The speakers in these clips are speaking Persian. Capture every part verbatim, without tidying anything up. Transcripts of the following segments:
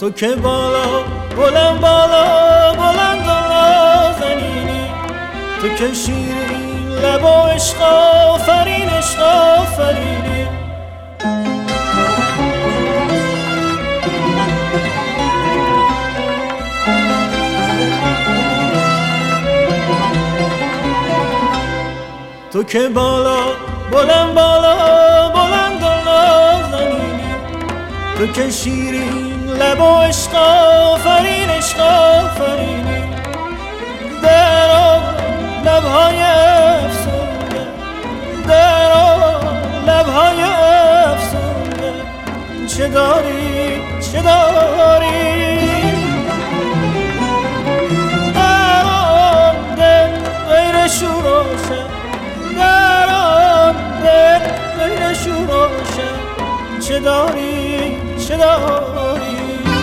تو که بالا بلند بالا بلند و نازنینی، تو که شیرین لب و عشق آفرین عشق آفرینی. تو که بالا بلند بالا بلند و نازنینی، تو که شیرین لب و عشق آفرین عشق آفرینی. در آن لبهای افسونده، در آن لبهای افسونده، چه داری چه داری؟ در آن دل غیر شور و شر، در آن دل غیر شور و شر، چه داری چه داری؟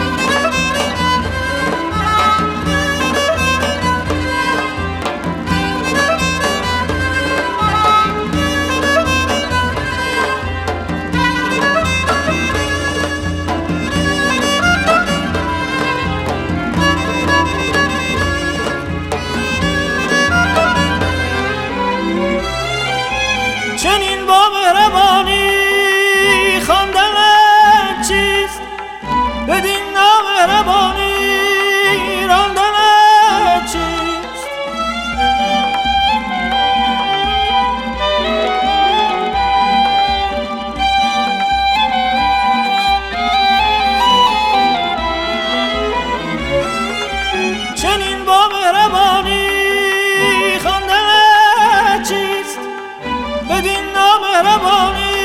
چنین با مهربانی خواندنت چیست، بدین نامهربانی راندنت چیست؟ چنین با مهربانی خواندنت چیست، بدین نامهربانی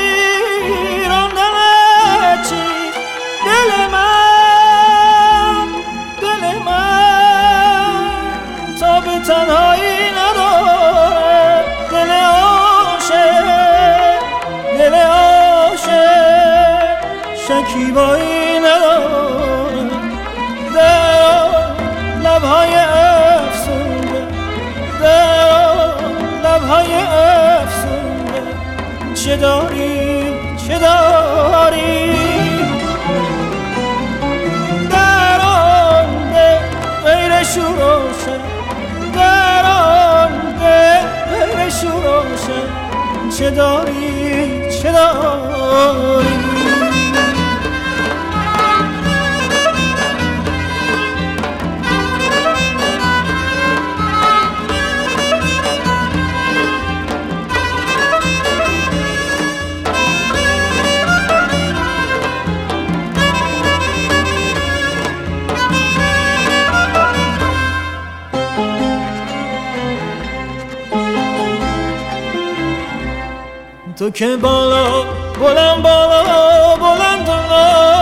راندنت چیست؟ دل من دل من تا به تنهایی نداره، دل عاشق دل عاشق شکیبایی نداره. در لبهای افسونده، در لبهای افسونده، چه داری چه داری؟ در آن دل غیر شور و شر، در آن دل غیر شور و شر، چه داری چه داری؟ تو که بالا بلند بالا بلند و